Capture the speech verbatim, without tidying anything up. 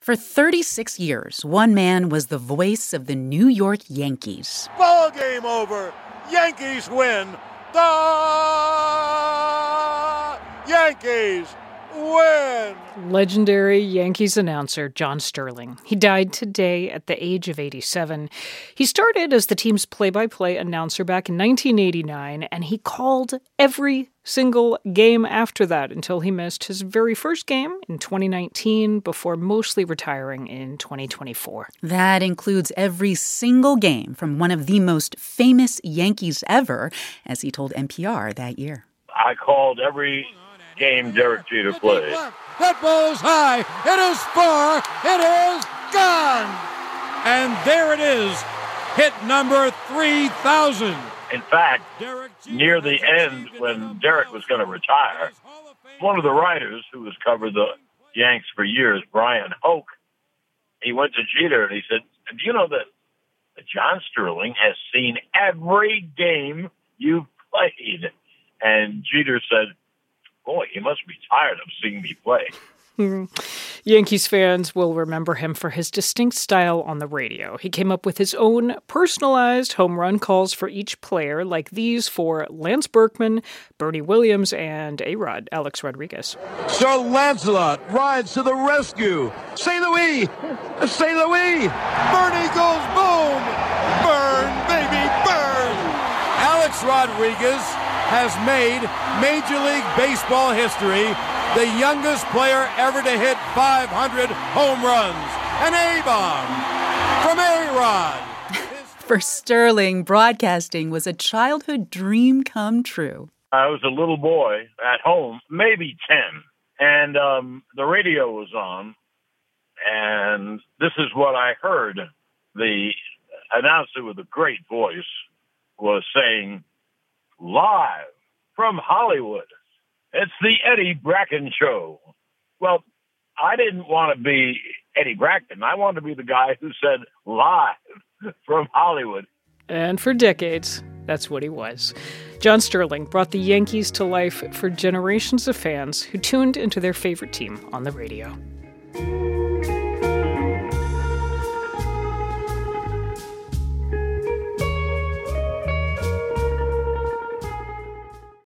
For thirty-six years, one man was the voice of the New York Yankees. Ball game over. Yankees win. The Yankees win. Legendary Yankees announcer John Sterling. He died today at the age of eighty-seven. He started as the team's play-by-play announcer back in nineteen eighty-nine, and he called every single game after that until he missed his very first game in twenty nineteen before mostly retiring in twenty twenty-four. That includes every single game from one of the most famous Yankees ever, as he told N P R that year. I called every game Derek Jeter played. That ball is high. It is far. It is gone. And there it is. Hit number three thousand. In fact, near the end, when Derek was going to retire, one of the writers who has covered the Yanks for years, Brian Hoke, he went to Jeter and he said, do you know that John Sterling has seen every game you've played? And Jeter said, boy, he must be tired of seeing me play. Yankees fans will remember him for his distinct style on the radio. He came up with his own personalized home run calls for each player, like these for Lance Berkman, Bernie Williams, and A-Rod, Alex Rodriguez. Sir Lancelot rides to the rescue. Say Louis! Say Louis! Bernie goes boom! Burn, baby, burn! Alex Rodriguez has made Major League Baseball history, the youngest player ever to hit five hundred home runs. An A-bomb from A-Rod. For Sterling, broadcasting was a childhood dream come true. I was a little boy at home, maybe ten, and um, the radio was on, and this is what I heard. The announcer with a great voice was saying, live from Hollywood, it's the Eddie Bracken Show. Well, I didn't want to be Eddie Bracken. I wanted to be the guy who said live from Hollywood. And for decades, that's what he was. John Sterling brought the Yankees to life for generations of fans who tuned into their favorite team on the radio.